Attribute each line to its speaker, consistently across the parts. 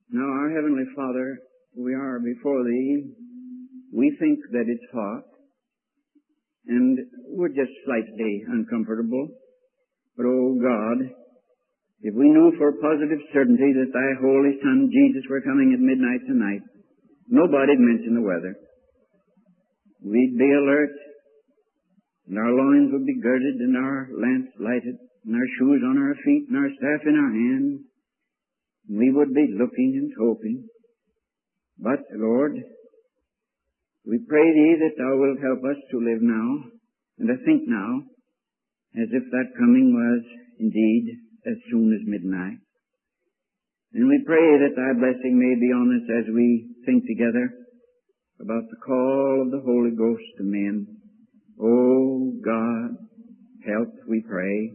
Speaker 1: Now, our Heavenly Father, we are before Thee. We think that it's hot, and we're just slightly uncomfortable. But, oh God, if we knew for positive certainty that Thy Holy Son, Jesus, were coming at midnight tonight, nobody'd mention the weather. We'd be alert, and our loins would be girded, and our lamps lighted, and our shoes on our feet, and our staff in our hands. We would be looking and hoping. But, Lord, we pray Thee that Thou wilt help us to live now and to think now as if that coming was indeed as soon as midnight. And we pray that Thy blessing may be on us as we think together about the call of the Holy Ghost to men. Oh, God, help, we pray.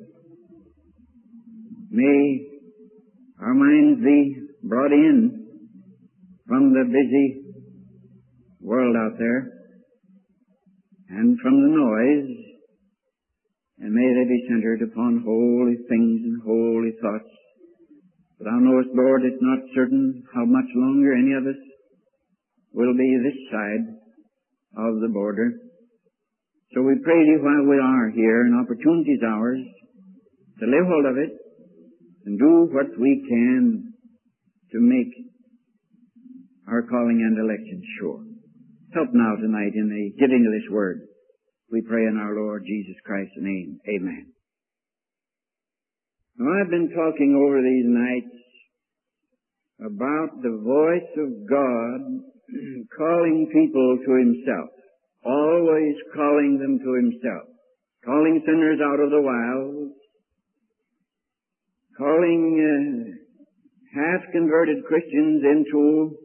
Speaker 1: May our minds be brought in from the busy world out there and from the noise, and may they be centered upon holy things and holy thoughts. But Thou knowest, Lord, it's not certain how much longer any of us will be this side of the border. So we pray Thee while we are here, and opportunity is ours to lay hold of it and do what we can to make our calling and election sure. Help now tonight in the giving of this word. We pray in our Lord Jesus Christ's name. Amen. Now, I've been talking over these nights about the voice of God calling people to Himself, always calling them to Himself, calling sinners out of the wilds, calling half-converted Christians into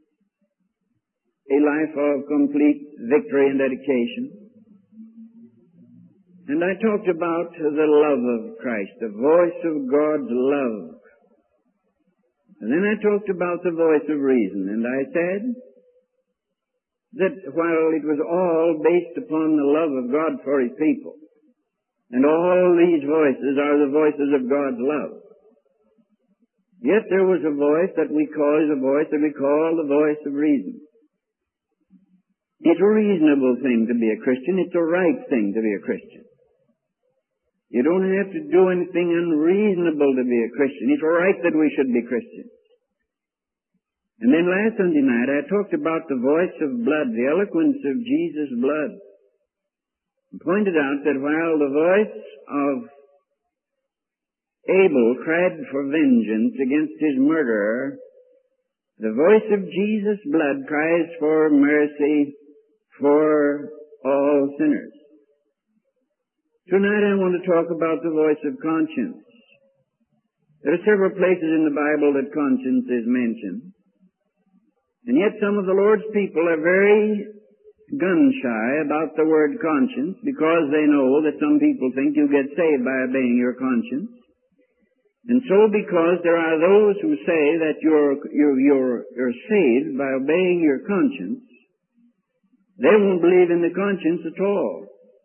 Speaker 1: a life of complete victory and dedication. And I talked about the love of Christ, the voice of God's love. And then I talked about the voice of reason, and I said that while it was all based upon the love of God for His people, and all these voices are the voices of God's love, yet there was a voice that we call the voice of reason. It's a reasonable thing to be a Christian. It's a right thing to be a Christian. You don't have to do anything unreasonable to be a Christian. It's right that we should be Christians. And then last Sunday night I talked about the voice of blood, the eloquence of Jesus' blood, and pointed out that while the voice of Abel cried for vengeance against his murderer, the voice of Jesus' blood cries for mercy for all sinners. Tonight I want to talk about the voice of conscience. There are several places in the Bible that conscience is mentioned, and yet some of the Lord's people are very gun-shy about the word conscience because they know that some people think you get saved by obeying your conscience. And so because there are those who say that you're saved by obeying your conscience, they won't believe in the conscience at all.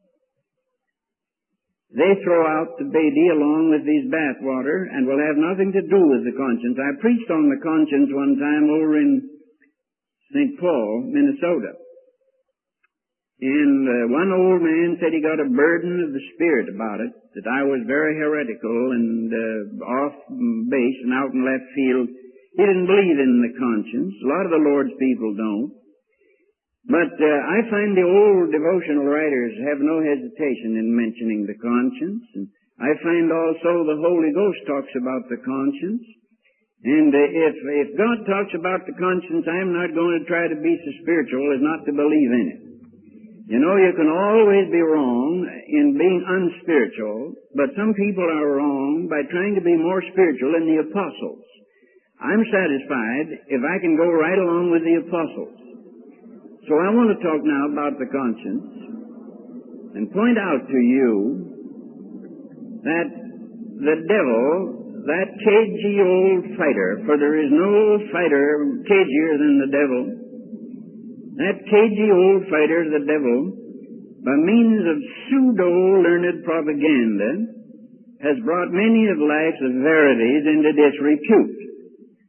Speaker 1: They throw out the baby along with these bathwater and will have nothing to do with the conscience. I preached on the conscience one time over in St. Paul, Minnesota. And one old man said he got a burden of the Spirit about it, that I was very heretical and off base and out in left field. He didn't believe in the conscience. A lot of the Lord's people don't. But I find the old devotional writers have no hesitation in mentioning the conscience. And I find also the Holy Ghost talks about the conscience. And if God talks about the conscience, I'm not going to try to be so spiritual as not to believe in it. You know, you can always be wrong in being unspiritual, but some people are wrong by trying to be more spiritual than the apostles. I'm satisfied if I can go right along with the apostles. So I want to talk now about the conscience and point out to you that the devil, that cagey old fighter, for there is no fighter cagier than the devil, that cagey old fighter, the devil, by means of pseudo-learned propaganda, has brought many of life's verities into disrepute.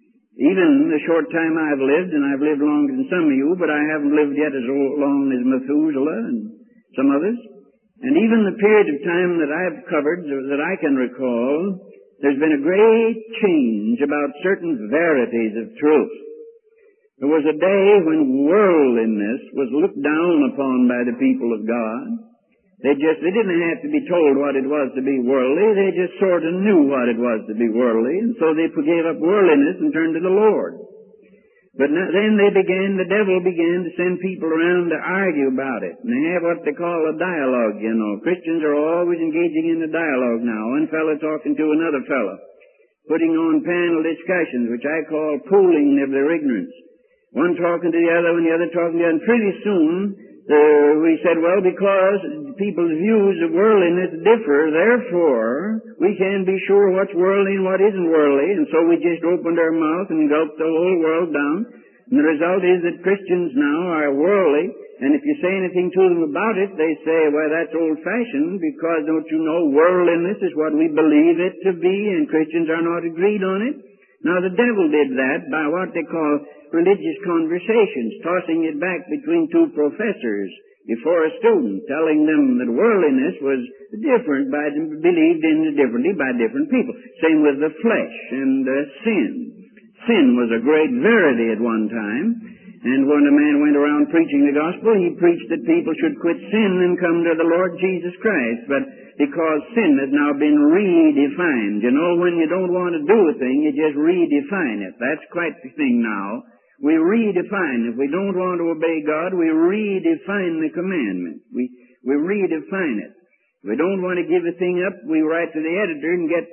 Speaker 1: Even the short time I've lived, and I've lived longer than some of you, but I haven't lived yet as long as Methuselah and some others. And even the period of time that I've covered, that I can recall, there's been a great change about certain verities of truth. There was a day when worldliness was looked down upon by the people of God. They didn't have to be told what it was to be worldly. They just sort of knew what it was to be worldly, and so they gave up worldliness and turned to the Lord. But then the devil began to send people around to argue about it. And they have what they call a dialogue, you know. Christians are always engaging in a dialogue now. One fellow talking to another fellow, putting on panel discussions, which I call pooling of their ignorance. One talking to the other, and the other talking to the other. And pretty soon, we said, well, because people's views of worldliness differ, therefore, we can't be sure what's worldly and what isn't worldly, and so we just opened our mouth and gulped the whole world down. And the result is that Christians now are worldly, and if you say anything to them about it, they say, well, that's old-fashioned, because don't you know worldliness is what we believe it to be, and Christians are not agreed on it. Now, the devil did that by what they call religious conversations, tossing it back between two professors before a student, telling them that worldliness was believed in differently by different people. Same with the flesh and sin. Sin was a great verity at one time, and when a man went around preaching the gospel, he preached that people should quit sin and come to the Lord Jesus Christ. But because sin has now been redefined. You know, when you don't want to do a thing, you just redefine it. That's quite the thing now. We redefine. If we don't want to obey God, we redefine the commandment. We redefine it. If we don't want to give a thing up, we write to the editor and get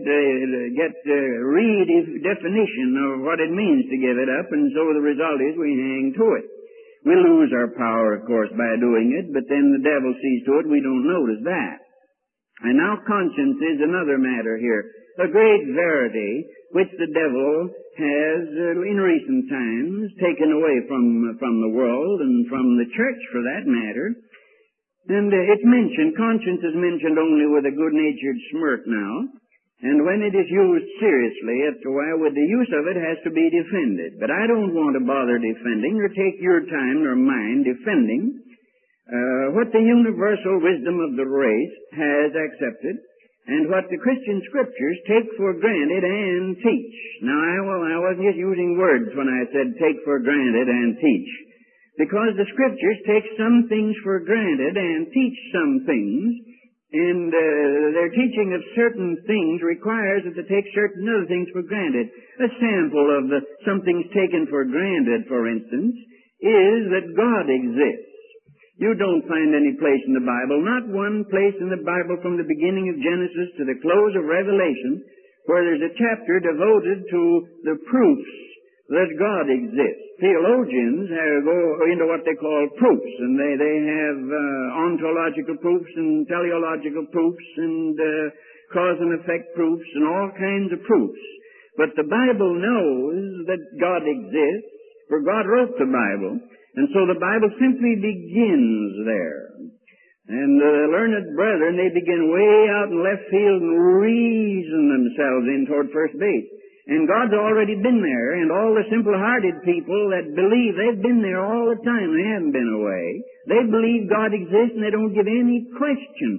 Speaker 1: redefinition of what it means to give it up, and so the result is we hang to it. We lose our power, of course, by doing it, but then the devil sees to it we don't notice that. And now conscience is another matter here. A great verity which the devil has, in recent times, taken away from the world and from the church, for that matter. And it's mentioned, conscience is mentioned only with a good-natured smirk now. And when it is used seriously, with the use of it has to be defended. But I don't want to bother defending or take your time or mine defending what the universal wisdom of the race has accepted and what the Christian Scriptures take for granted and teach. Now, I wasn't just using words when I said take for granted and teach, because the Scriptures take some things for granted and teach some things, and their teaching of certain things requires that they take certain other things for granted. A sample of something's taken for granted, for instance, is that God exists. You don't find any place in the Bible, not one place in the Bible from the beginning of Genesis to the close of Revelation, where there's a chapter devoted to the proofs that God exists. Theologians go into what they call proofs, and they have ontological proofs and teleological proofs and cause and effect proofs and all kinds of proofs. But the Bible knows that God exists, for God wrote the Bible. And so the Bible simply begins there. And the learned brethren, they begin way out in left field and reason themselves in toward first base. And God's already been there, and all the simple-hearted people that believe, they've been there all the time. They haven't been away. They believe God exists, and they don't give any question,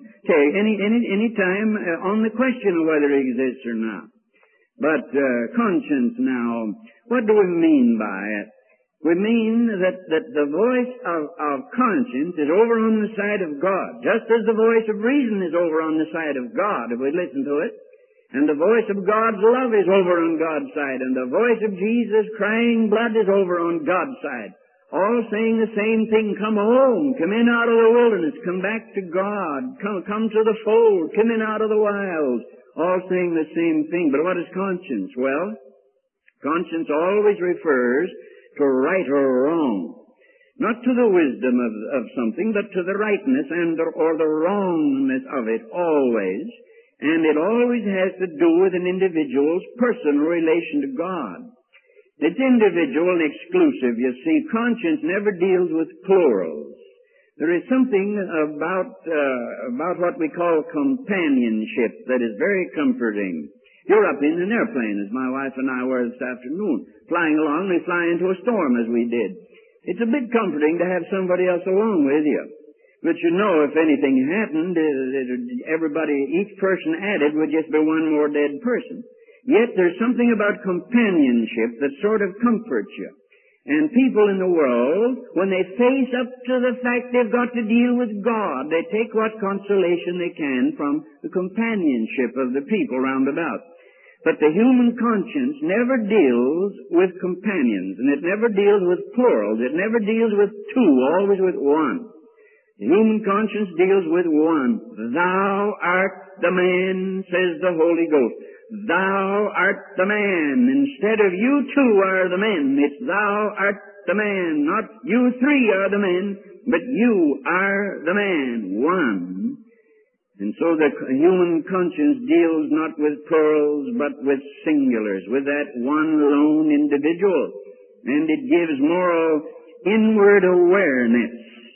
Speaker 1: any time on the question of whether He exists or not. But conscience now, what do we mean by it? We mean that the voice of conscience is over on the side of God, just as the voice of reason is over on the side of God, if we listen to it. And the voice of God's love is over on God's side, and the voice of Jesus crying blood is over on God's side. All saying the same thing, come home, come in out of the wilderness, come back to God, come to the fold, come in out of the wilds. All saying the same thing. But what is conscience? Well, conscience always refers to right or wrong. Not to the wisdom of something, but to the rightness or the wrongness of it always. And it always has to do with an individual's personal relation to God. It's individual and exclusive. You see, conscience never deals with plurals. There is something about what we call companionship that is very comforting. You're up in an airplane, as my wife and I were this afternoon. Flying along, we fly into a storm, as we did. It's a bit comforting to have somebody else along with you. But you know, if anything happened, everybody, each person added would just be one more dead person. Yet there's something about companionship that sort of comforts you. And people in the world, when they face up to the fact they've got to deal with God, they take what consolation they can from the companionship of the people round about. But the human conscience never deals with companions, and it never deals with plurals. It never deals with two, always with one. The human conscience deals with one. Thou art the man, says the Holy Ghost. Thou art the man. Instead of you two are the men, it's thou art the man. Not you three are the men, but you are the man. One. And so the human conscience deals not with plurals, but with singulars, with that one lone individual. And it gives moral inward awareness.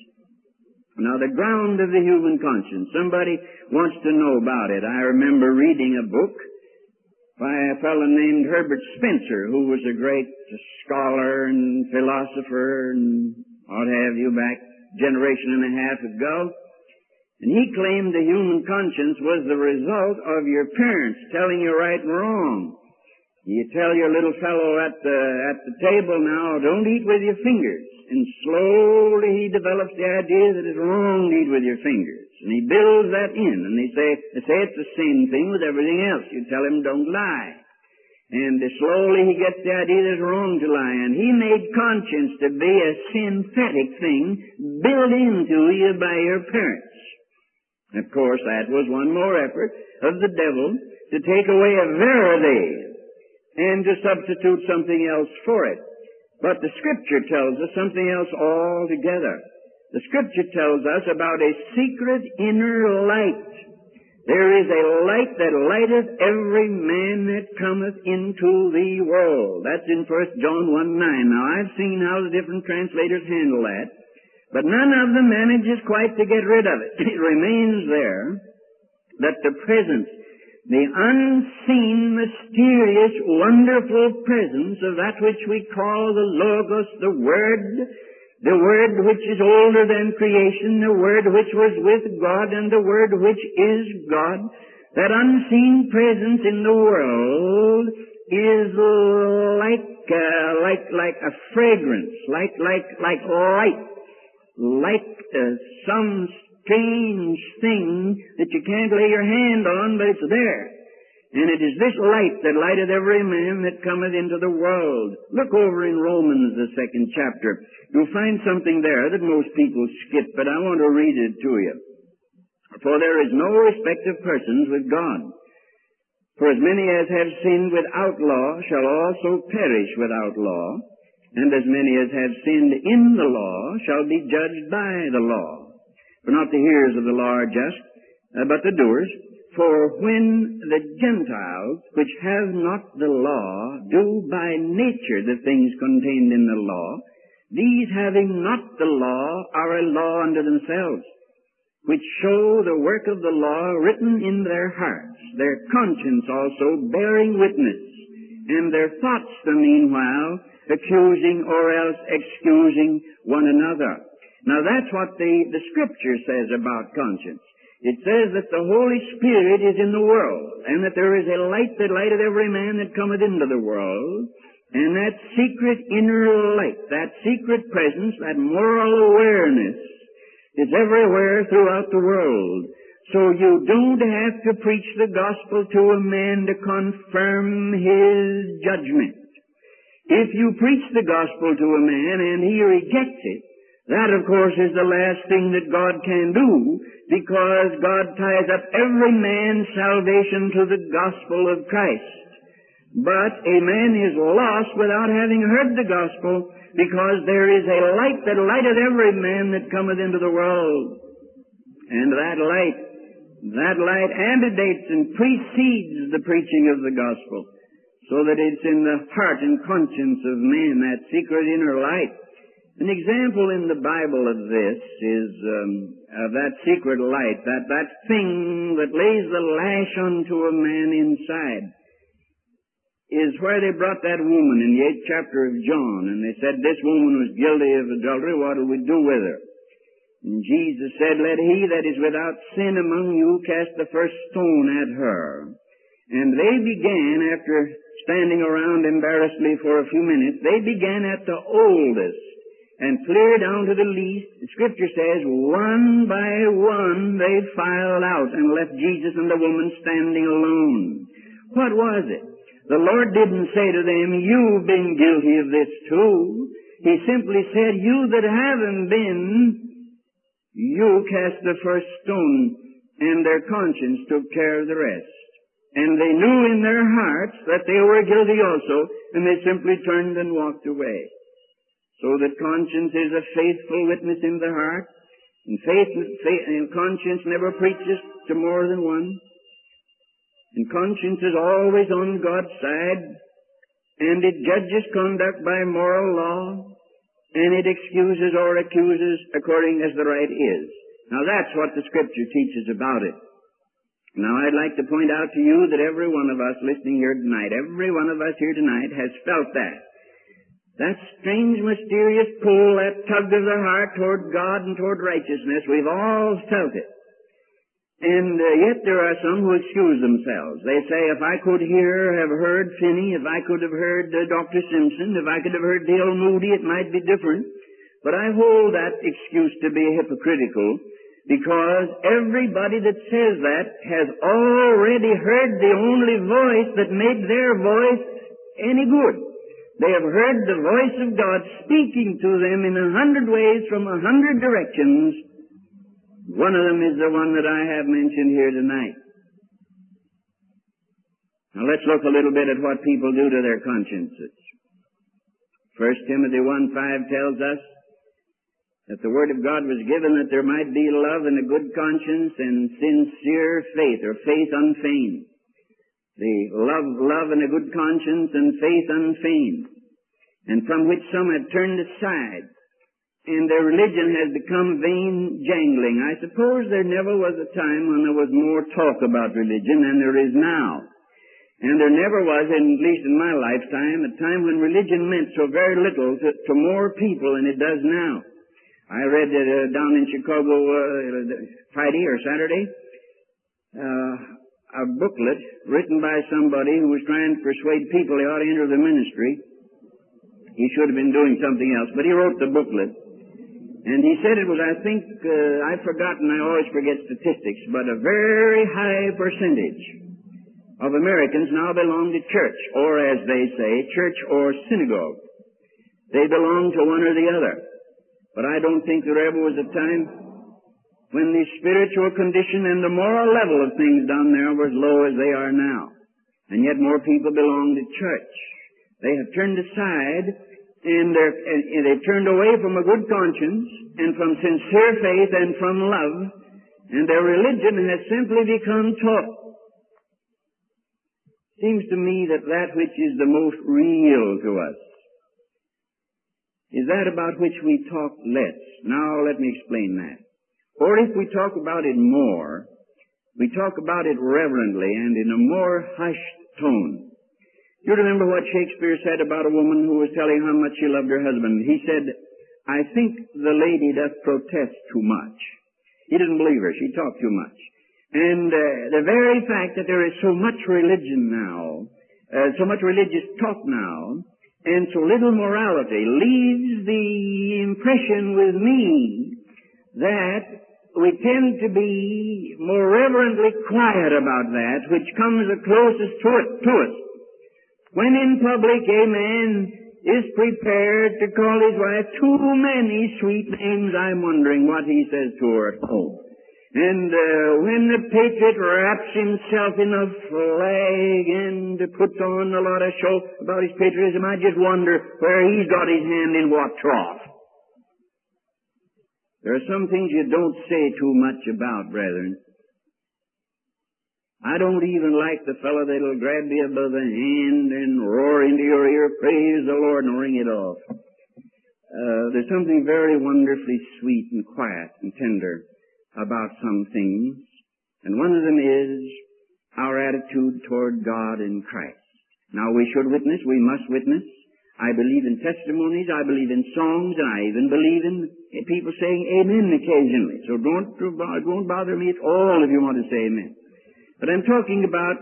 Speaker 1: Now, the ground of the human conscience, somebody wants to know about it. I remember reading a book by a fellow named Herbert Spencer, who was a great scholar and philosopher and what have you back a generation and a half ago. And he claimed the human conscience was the result of your parents telling you right and wrong. You tell your little fellow at the table now, don't eat with your fingers. And slowly he develops the idea that it's wrong to eat with your fingers. And he builds that in. And they say it's the same thing with everything else. You tell him don't lie. And slowly he gets the idea that it's wrong to lie. And he made conscience to be a synthetic thing built into you by your parents. Of course, that was one more effort of the devil to take away a verity and to substitute something else for it. But the Scripture tells us something else altogether. The Scripture tells us about a secret inner light. There is a light that lighteth every man that cometh into the world. That's in 1 John 1:9. Now, I've seen how the different translators handle that, but none of them manages quite to get rid of it. It remains there that the presence, the unseen, mysterious, wonderful presence of that which we call the Logos, the Word which is older than creation, the Word which was with God, and the Word which is God, that unseen presence in the world is like a fragrance, like light, like some strange thing that you can't lay your hand on, but it's there. And it is this light that lighteth every man that cometh into the world. Look over in Romans, the 2nd chapter. You'll find something there that most people skip, but I want to read it to you. For there is no respect of persons with God. For as many as have sinned without law shall also perish without law, and as many as have sinned in the law shall be judged by the law. For not the hearers of the law are just, but the doers. For when the Gentiles, which have not the law, do by nature the things contained in the law, these having not the law are a law unto themselves, which show the work of the law written in their hearts, their conscience also bearing witness, and their thoughts the meanwhile accusing or else excusing one another. Now that's what the Scripture says about conscience. It says that the Holy Spirit is in the world, and that there is a light that lighteth every man that cometh into the world, and that secret inner light, that secret presence, that moral awareness is everywhere throughout the world. So you don't have to preach the gospel to a man to confirm his judgment. If you preach the gospel to a man and he rejects it, that, of course, is the last thing that God can do, because God ties up every man's salvation to the gospel of Christ. But a man is lost without having heard the gospel, because there is a light that lighteth every man that cometh into the world. And that light antedates and precedes the preaching of the gospel, so that it's in the heart and conscience of man, that secret inner light. An example in the Bible of this is that secret light, that thing that lays the lash unto a man inside. is where they brought that woman in the 8th chapter of John, and they said, this woman was guilty of adultery, what will we do with her? And Jesus said, let he that is without sin among you cast the first stone at her. And they began, after standing around embarrassedly for a few minutes, they began at the oldest and clear down to the least. The Scripture says, one by one they filed out and left Jesus and the woman standing alone. What was it? The Lord didn't say to them, you've been guilty of this too. He simply said, you that haven't been, you cast the first stone, and their conscience took care of the rest. And they knew in their hearts that they were guilty also, and they simply turned and walked away. So that conscience is a faithful witness in the heart, and and conscience never preaches to more than one. And conscience is always on God's side, and it judges conduct by moral law, and it excuses or accuses according as the right is. Now that's what the Scripture teaches about it. Now I'd like to point out to you that every one of us listening here tonight, every one of us here tonight has felt that. That strange, mysterious pull, that tug of the heart toward God and toward righteousness, we've all felt it. And yet there are some who excuse themselves. They say, if I could have heard Finney, if I could have heard Dr. Simpson, if I could have heard Dale Moody, it might be different. But I hold that excuse to be hypocritical, because everybody that says that has already heard the only voice that made their voice any good. They have heard the voice of God speaking to them in 100 ways from 100 directions. One of them is the one that I have mentioned here tonight. Now let's look a little bit at what people do to their consciences. 1 Timothy 1:5 tells us that the Word of God was given that there might be love and a good conscience and sincere faith, or faith unfeigned. The love and a good conscience and faith unfeigned, and from which some have turned aside, and their religion has become vain jangling. I suppose there never was a time when there was more talk about religion than there is now. And there never was, at least in my lifetime, a time when religion meant so very little to more people than it does now. I read down in Chicago Friday or Saturday a booklet written by somebody who was trying to persuade people they ought to enter the ministry. He should have been doing something else, but he wrote the booklet. And he said it was, I think, I've forgotten, I always forget statistics, but a very high percentage of Americans now belong to church, or as they say, church or synagogue. They belong to one or the other. But I don't think there ever was a time when the spiritual condition and the moral level of things down there were as low as they are now. And yet more people belong to church. They have turned aside, and they've turned away from a good conscience and from sincere faith and from love, and their religion has simply become taught. Seems to me that which is the most real to us is that about which we talk less. Now let me explain that. Or if we talk about it more, we talk about it reverently and in a more hushed tone. You remember what Shakespeare said about a woman who was telling how much she loved her husband. He said, I think the lady doth protest too much. He didn't believe her. She talked too much. And the very fact that there is so much religion now, so much religious talk now, and so little morality leaves the impression with me that we tend to be more reverently quiet about that which comes the closest to us. When in public a man is prepared to call his wife too many sweet names, I'm wondering what he says to her at home. And when the patriot wraps himself in a flag and puts on a lot of show about his patriotism, I just wonder where he's got his hand in what trough. There are some things you don't say too much about, brethren. I don't even like the fellow that'll grab you by the hand and roar into your ear, praise the Lord, and ring it off. There's something very wonderfully sweet and quiet and tender about some things, and one of them is our attitude toward God in Christ. Now we should witness, we must witness. I believe in testimonies, I believe in songs, and I even believe in people saying amen occasionally. So it won't bother me at all if you want to say amen. But I'm talking about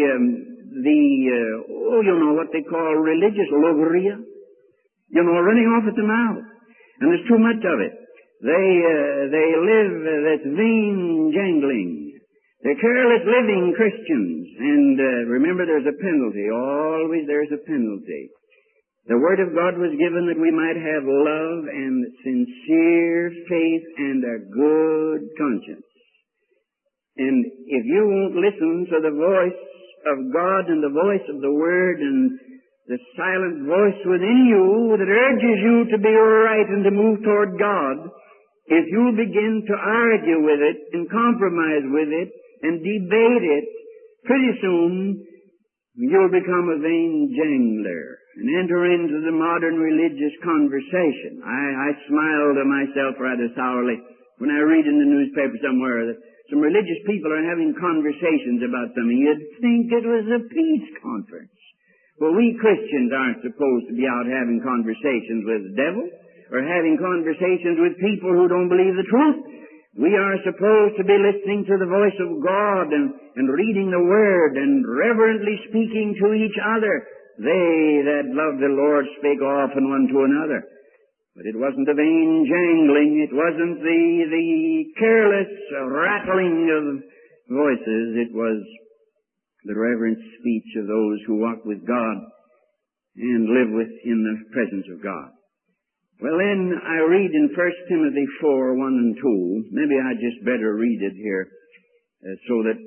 Speaker 1: what they call religious logorrhea. Running off at the mouth. And there's too much of it. They live that vain jangling. They're careless living Christians. And remember, there's a penalty. Always there's a penalty. The Word of God was given that we might have love and sincere faith and a good conscience. And if you won't listen to the voice of God and the voice of the Word and the silent voice within you that urges you to be right and to move toward God, if you begin to argue with it and compromise with it and debate it, pretty soon you'll become a vain jangler and enter into the modern religious conversation. I smile to myself rather sourly when I read in the newspaper somewhere that some religious people are having conversations about something. You'd think it was a peace conference. Well, we Christians aren't supposed to be out having conversations with the devil or having conversations with people who don't believe the truth. We are supposed to be listening to the voice of God and reading the Word and reverently speaking to each other. They that love the Lord spake often one to another. But it wasn't the vain jangling. It wasn't the careless rattling of voices. It was the reverent speech of those who walk with God and live in the presence of God. Well, then I read in 1 Timothy 4, 1 and 2. Maybe I just better read it here so that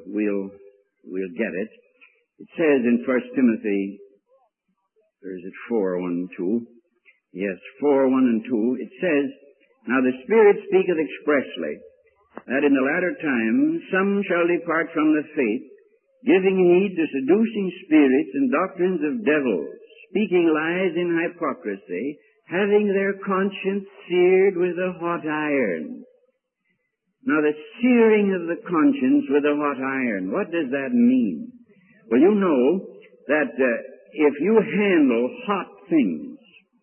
Speaker 1: we'll get it. It says in 1 Timothy, or is it 4, 1 and 2? Yes, 4, 1 and 2. It says, Now the Spirit speaketh expressly, that in the latter time some shall depart from the faith, giving heed to seducing spirits and doctrines of devils, speaking lies in hypocrisy, having their conscience seared with a hot iron. Now the searing of the conscience with a hot iron, what does that mean? Well, you know that if you handle hot things,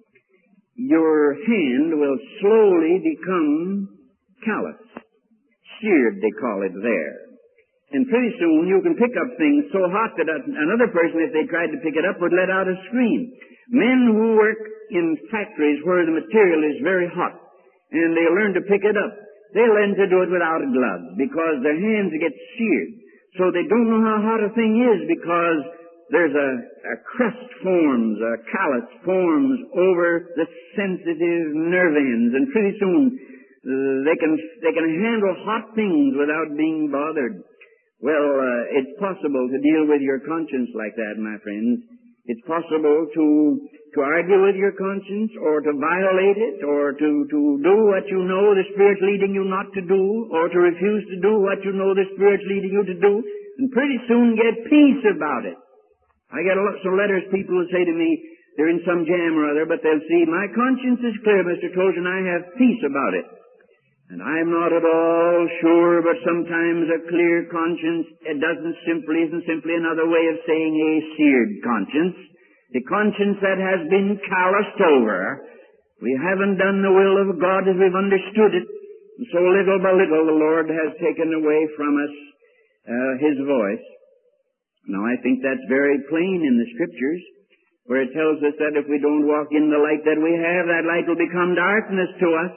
Speaker 1: your hand will slowly become callous. Seared, they call it there. And pretty soon you can pick up things so hot that another person, if they tried to pick it up, would let out a scream. Men who work in factories where the material is very hot, and they learn to pick it up, they learn to do it without gloves because their hands get seared. So they don't know how hot a thing is because there's a crust forms, a callus forms over the sensitive nerve ends, and pretty soon they can handle hot things without being bothered. Well, it's possible to deal with your conscience like that, my friends. It's possible to argue with your conscience, or to violate it, or to do what you know the Spirit's leading you not to do, or to refuse to do what you know the Spirit's leading you to do, and pretty soon get peace about it. I get some letters, people will say to me, they're in some jam or other, but they'll see, my conscience is clear, Mr. Trojan, I have peace about it. And I'm not at all sure, but sometimes a clear conscience, isn't simply another way of saying a seared conscience. The conscience that has been calloused over. We haven't done the will of God as we've understood it. And so little by little the Lord has taken away from us His voice. Now I think that's very plain in the Scriptures, where it tells us that if we don't walk in the light that we have, that light will become darkness to us.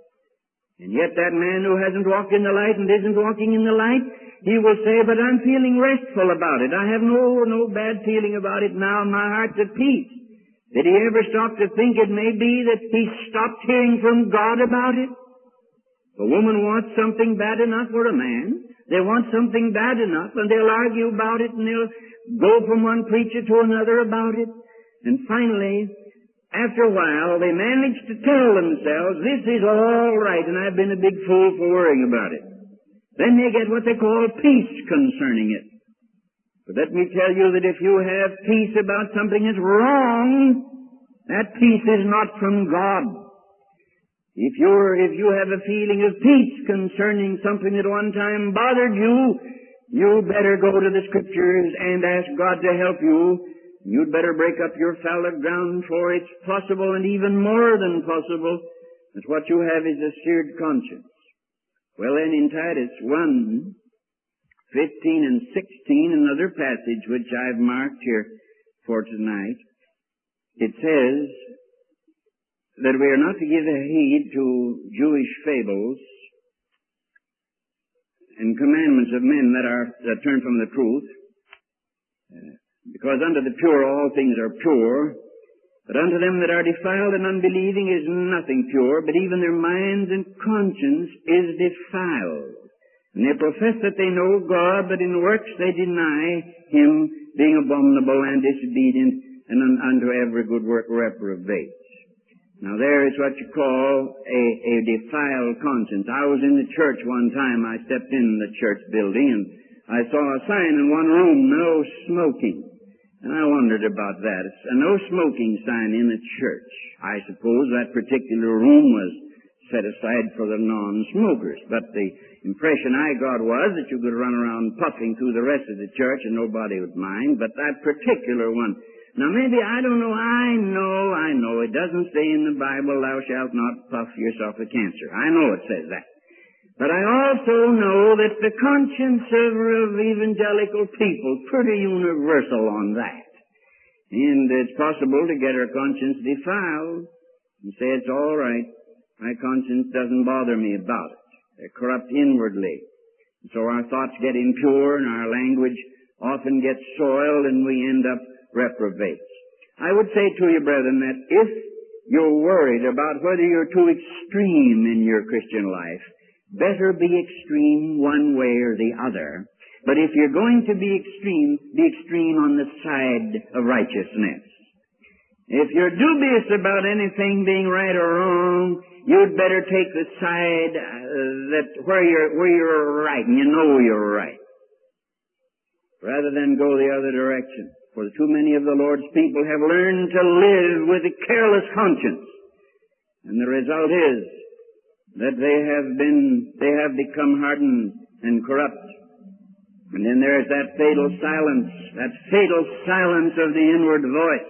Speaker 1: And yet that man who hasn't walked in the light and isn't walking in the light, he will say, but I'm feeling restful about it. I have no bad feeling about it now. My heart's at peace. Did he ever stop to think it may be that he stopped hearing from God about it? A woman wants something bad enough for a man. They want something bad enough, and they'll argue about it, and they'll go from one preacher to another about it. And finally, after a while, they manage to tell themselves, this is all right, and I've been a big fool for worrying about it. Then they get what they call peace concerning it. But let me tell you that if you have peace about something that's wrong, that peace is not from God. If you have a feeling of peace concerning something that one time bothered you, you better go to the Scriptures and ask God to help you You'd better break up your fallow ground, for it's possible, and even more than possible, that what you have is a seared conscience. Well then, in Titus 1, 15 and 16, another passage which I've marked here for tonight, it says that we are not to give heed to Jewish fables and commandments of men that turn from the truth, because unto the pure all things are pure, but unto them that are defiled and unbelieving is nothing pure, but even their minds and conscience is defiled. And they profess that they know God, but in works they deny Him, being abominable and disobedient, and unto every good work reprobate. Now there is what you call a defiled conscience. I was in the church one time. I stepped in the church building, and I saw a sign in one room, no smoking. And I wondered about that. It's a no smoking sign in the church. I suppose that particular room was set aside for the non-smokers. But the impression I got was that you could run around puffing through the rest of the church and nobody would mind. But that particular one, now maybe, I don't know, I know, it doesn't say in the Bible, thou shalt not puff yourself with cancer. I know it says that. But I also know that the conscience of evangelical people pretty universal on that. And it's possible to get our conscience defiled and say it's all right. My conscience doesn't bother me about it. They're corrupt inwardly. And so our thoughts get impure and our language often gets soiled and we end up reprobates. I would say to you, brethren, that if you're worried about whether you're too extreme in your Christian life, better be extreme one way or the other. But if you're going to be extreme on the side of righteousness. If you're dubious about anything being right or wrong, you'd better take the side that where you're right and you know you're right, rather than go the other direction. For too many of the Lord's people have learned to live with a careless conscience, and the result is that they have become hardened and corrupt. And then there's that fatal silence of the inward voice.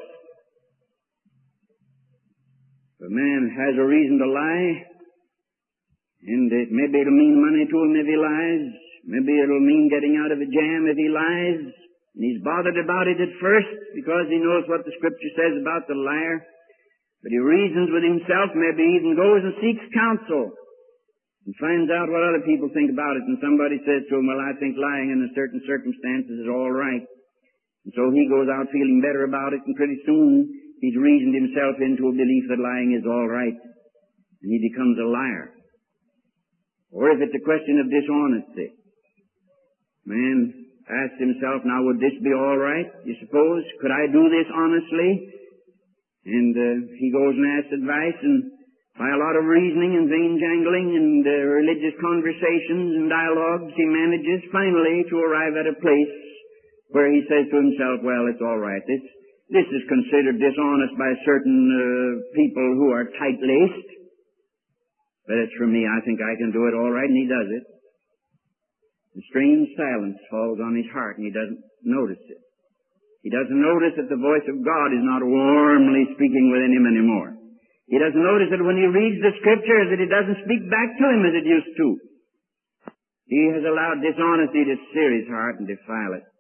Speaker 1: If a man has a reason to lie, and maybe it'll mean money to him if he lies, maybe it'll mean getting out of a jam if he lies, and he's bothered about it at first because he knows what the Scripture says about the liar. But he reasons with himself, maybe even goes and seeks counsel and finds out what other people think about it. And somebody says to him, well, I think lying in certain circumstances is all right. And so he goes out feeling better about it, and pretty soon he's reasoned himself into a belief that lying is all right. And he becomes a liar. Or if it's a question of dishonesty, man asks himself, now would this be all right, you suppose? Could I do this honestly? And he goes and asks advice, and by a lot of reasoning and vain jangling and religious conversations and dialogues, he manages finally to arrive at a place where he says to himself, well, it's all right. This is considered dishonest by certain people who are tight-laced, but it's for me. I think I can do it all right, and he does it. A strange silence falls on his heart, and he doesn't notice it. He doesn't notice that the voice of God is not warmly speaking within him anymore. He doesn't notice that when he reads the Scriptures that it doesn't speak back to him as it used to. He has allowed dishonesty to sear his heart and defile it.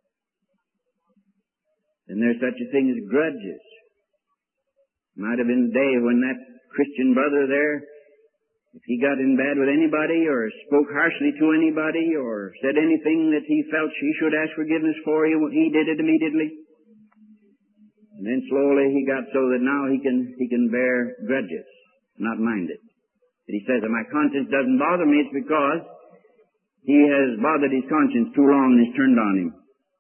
Speaker 1: And there's such a thing as grudges. Might have been a day when that Christian brother there, if he got in bad with anybody or spoke harshly to anybody or said anything that he felt she should ask forgiveness for, he did it immediately. And then slowly he got so that now he can bear grudges, not mind it. And he says, if my conscience doesn't bother me, it's because he has bothered his conscience too long and it's turned on him.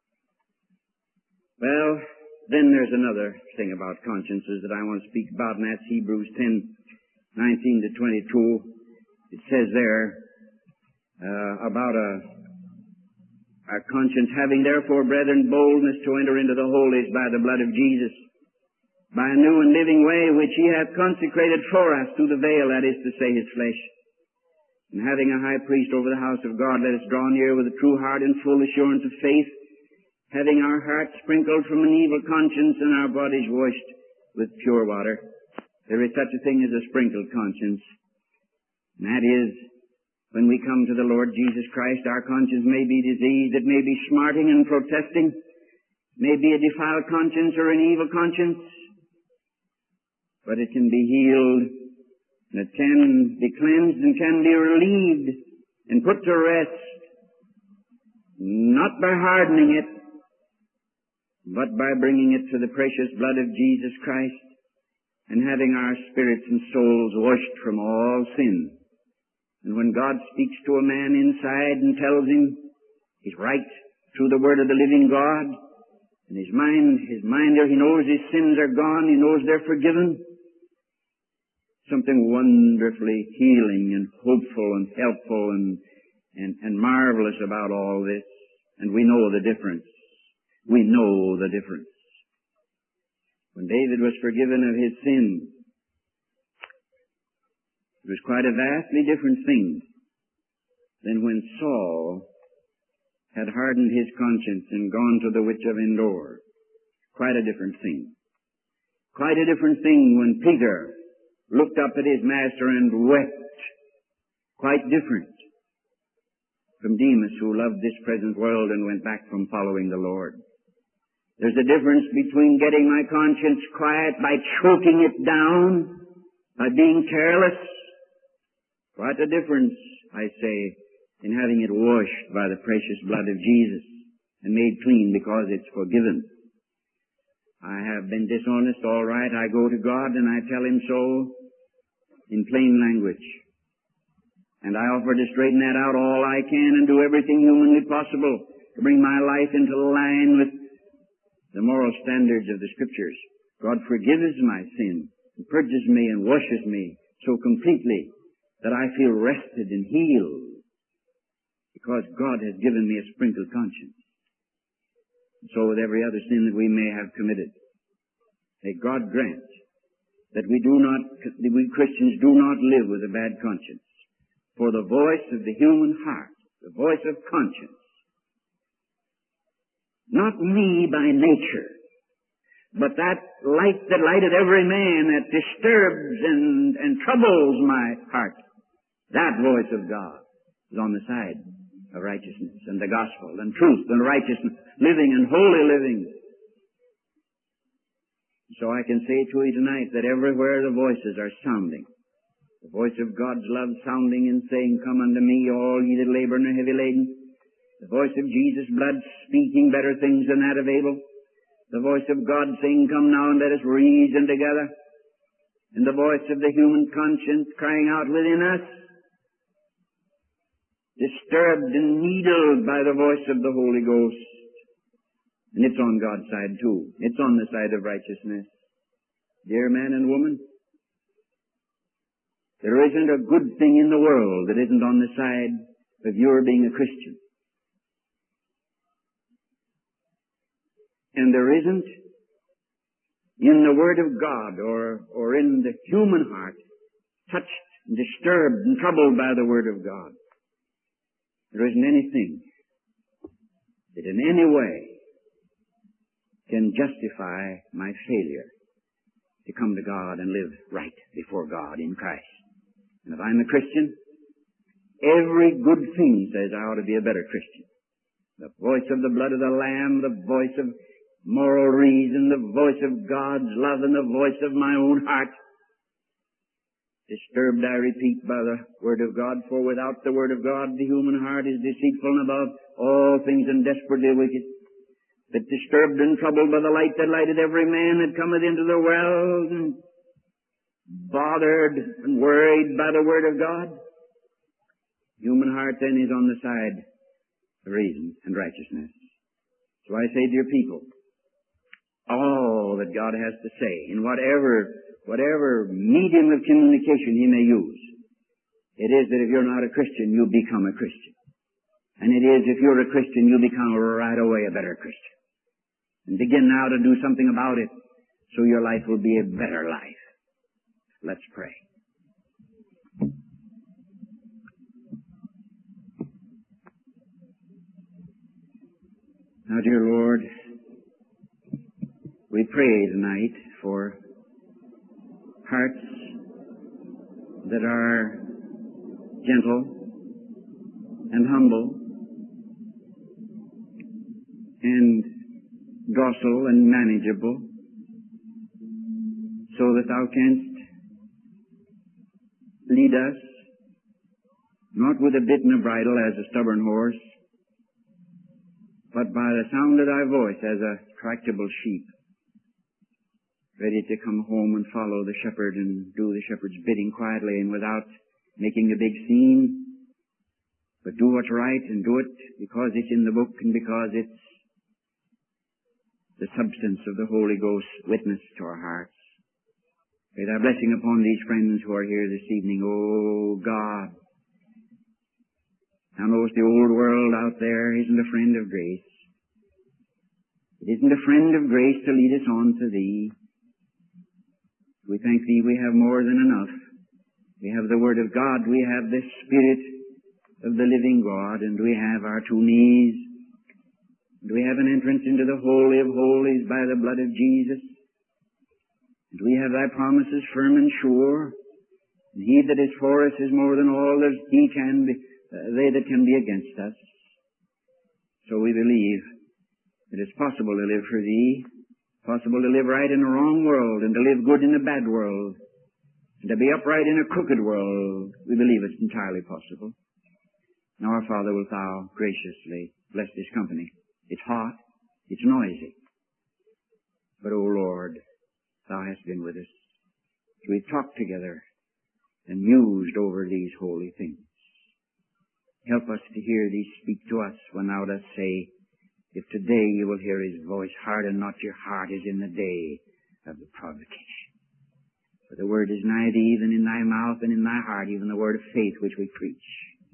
Speaker 1: Well, then there's another thing about consciences that I want to speak about, and that's Hebrews 10:19 to 22. It says there about our conscience, having therefore, brethren, boldness to enter into the holies by the blood of Jesus, by a new and living way which he hath consecrated for us through the veil, that is to say, his flesh. And having a high priest over the house of God, let us draw near with a true heart and full assurance of faith, having our hearts sprinkled from an evil conscience and our bodies washed with pure water. There is such a thing as a sprinkled conscience. And that is, when we come to the Lord Jesus Christ, our conscience may be diseased, it may be smarting and protesting, it may be a defiled conscience or an evil conscience, but it can be healed, and it can be cleansed and can be relieved and put to rest, not by hardening it, but by bringing it to the precious blood of Jesus Christ and having our spirits and souls washed from all sin. And when God speaks to a man inside and tells him he's right through the word of the living God, and his mind, he knows his sins are gone, he knows they're forgiven, something wonderfully healing and hopeful and helpful and marvelous about all this. And we know the difference. We know the difference. When David was forgiven of his sin, it was quite a vastly different thing than when Saul had hardened his conscience and gone to the witch of Endor. Quite a different thing. Quite a different thing when Peter looked up at his master and wept. Quite different from Demas, who loved this present world and went back from following the Lord. There's a difference between getting my conscience quiet by choking it down, by being careless. Quite a difference, I say, in having it washed by the precious blood of Jesus and made clean because it's forgiven. I have been dishonest, all right. I go to God and I tell Him so in plain language. And I offer to straighten that out all I can and do everything humanly possible to bring my life into line with the moral standards of the Scriptures. God forgives my sin and purges me and washes me so completely that I feel rested and healed because God has given me a sprinkled conscience. And so with every other sin that we may have committed, may God grant that we Christians do not live with a bad conscience. For the voice of the human heart, the voice of conscience, not me by nature, but that light that lighteth every man that disturbs and troubles my heart, that voice of God is on the side of righteousness and the gospel and truth and righteousness, living and holy living. So I can say to you tonight that everywhere the voices are sounding, the voice of God's love sounding and saying, "Come unto me, all ye that labor and are heavy laden." The voice of Jesus' blood speaking better things than that of Abel. The voice of God saying, "Come now and let us reason together." And the voice of the human conscience crying out within us, disturbed and needled by the voice of the Holy Ghost. And it's on God's side too. It's on the side of righteousness. Dear man and woman, there isn't a good thing in the world that isn't on the side of your being a Christian. And there isn't in the Word of God or in the human heart touched and disturbed and troubled by the Word of God. There isn't anything that in any way can justify my failure to come to God and live right before God in Christ. And if I'm a Christian, every good thing says I ought to be a better Christian. The voice of the blood of the Lamb, the voice of moral reason, the voice of God's love, and the voice of my own heart. Disturbed, I repeat, by the Word of God, for without the Word of God the human heart is deceitful and above all things and desperately wicked. But disturbed and troubled by the light that lighteth every man that cometh into the world, and bothered and worried by the Word of God, human heart then is on the side of reason and righteousness. So I say, dear people, all that God has to say, in whatever medium of communication He may use, it is that if you're not a Christian, you become a Christian. And it is if you're a Christian, you become right away a better Christian. And begin now to do something about it, so your life will be a better life. Let's pray. Now, dear Lord, we pray tonight for hearts that are gentle and humble and docile and manageable, so that Thou canst lead us, not with a bit and a bridle as a stubborn horse, but by the sound of Thy voice as a tractable sheep, ready to come home and follow the shepherd and do the shepherd's bidding quietly and without making a big scene, but do what's right and do it because it's in the book and because it's the substance of the Holy Ghost's witness to our hearts. Pray Thy blessing upon these friends who are here this evening. Oh, God, Thou knowest the old world out there isn't a friend of grace. It isn't a friend of grace to lead us on to Thee. We thank Thee we have more than enough. We have the Word of God, we have the Spirit of the living God, and we have our two knees, and we have an entrance into the Holy of Holies by the blood of Jesus, and we have Thy promises firm and sure, and He that is for us is more than all that they that can be against us. So we believe that it's possible to live for Thee, possible to live right in a wrong world, and to live good in a bad world, and to be upright in a crooked world. We believe it's entirely possible. Now, our Father, wilt Thou graciously bless this company? It's hot, it's noisy, but, O Lord, Thou hast been with us. We've talked together and mused over these holy things. Help us to hear Thee speak to us when Thou dost say, if today you will hear His voice, harden not your heart as in the day of the provocation. For the word is nigh Thee, even in Thy mouth and in Thy heart, even the word of faith which we preach.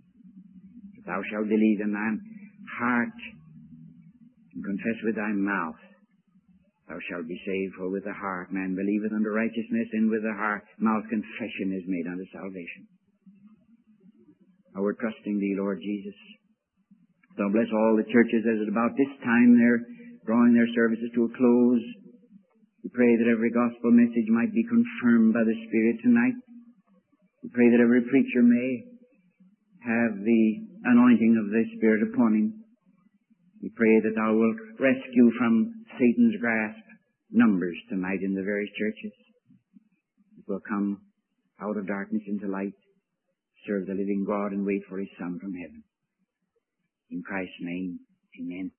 Speaker 1: If Thou shalt believe in Thy heart and confess with Thy mouth, Thou shalt be saved. For with the heart man believeth unto righteousness, and with the mouth confession is made unto salvation. Now we're trusting Thee, Lord Jesus. Thou bless all the churches as at about this time they're drawing their services to a close. We pray that every gospel message might be confirmed by the Spirit tonight. We pray that every preacher may have the anointing of the Spirit upon him. We pray that Thou wilt rescue from Satan's grasp numbers tonight in the various churches. That will come out of darkness into light, serve the living God, and wait for His Son from heaven. In Christ's name, amen.